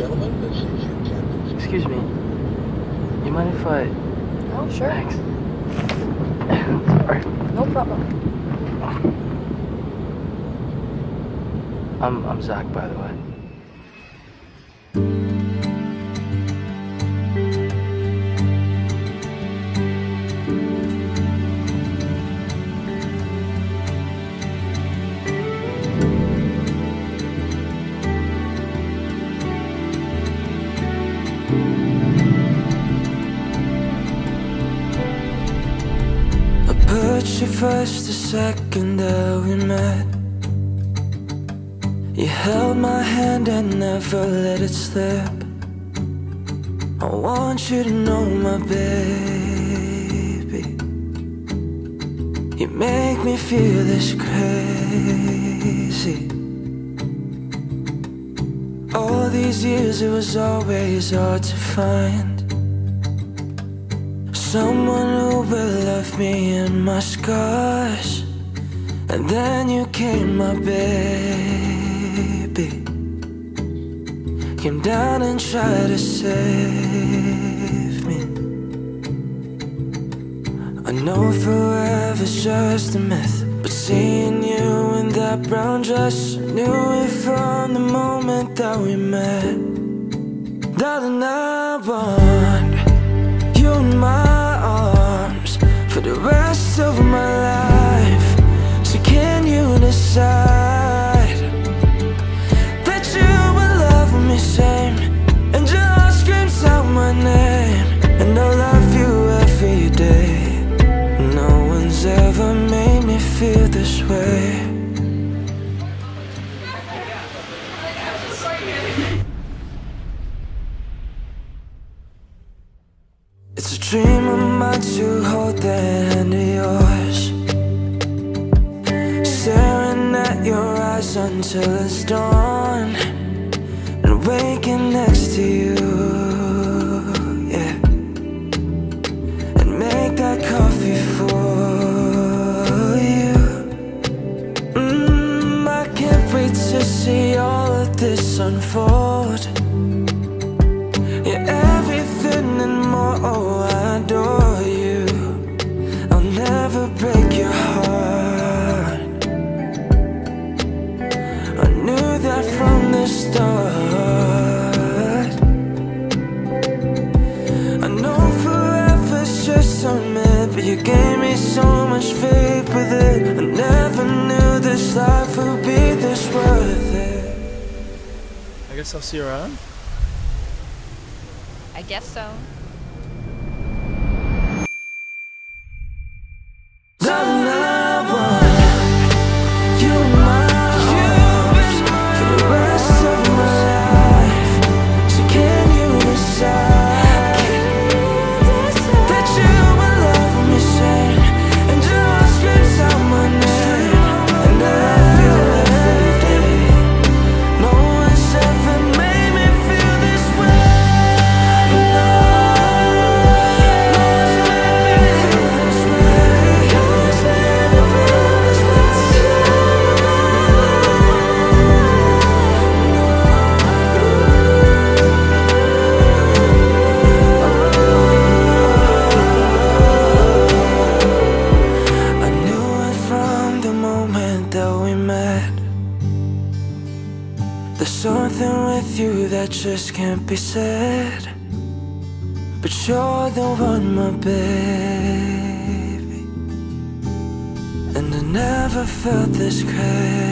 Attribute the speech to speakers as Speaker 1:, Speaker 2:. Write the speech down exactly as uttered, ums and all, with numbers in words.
Speaker 1: gentlemen, this is your captain.
Speaker 2: Excuse me. You mind if I...
Speaker 3: Oh, sure.
Speaker 2: Thanks. Sorry.
Speaker 3: No problem.
Speaker 2: I'm, I'm Zach, by the way.
Speaker 4: Put you first the second that we met. You held my hand and never let it slip. I want you to know, my baby, you make me feel this crazy. All these years it was always hard to find someone who will love me and my scars. And then you came, my baby, came down and tried to save me. I know forever's just a myth, but seeing you in that brown dress, knew it from the moment that we met. Darling, I want you in my arms for the rest of my life. So can you decide that you will love me same, and your heart screams out my name, and I'll love you every day. No one's ever made me feel this way. It's a dream of mine to hold the hand of yours, staring at your eyes until it's dawn, and waking next to you, yeah, and make that coffee for you. mm, I can't wait to see all of this unfold. You're everything and more, oh, I adore you. I'll never break your heart. I knew that from the start. I know forever's just a myth, but you gave me so much faith with it. I never knew this life would be this worth it.
Speaker 5: I guess I'll see you around.
Speaker 3: I guess so.
Speaker 4: Darling, I want you in my arms for the rest of my life. So can you decide that you will love me same, and your heart screams out my name, and I love you every day. No one's ever made me feel this way. There's something with you that just can't be said, but you're the one, my baby, and I never felt this crazy.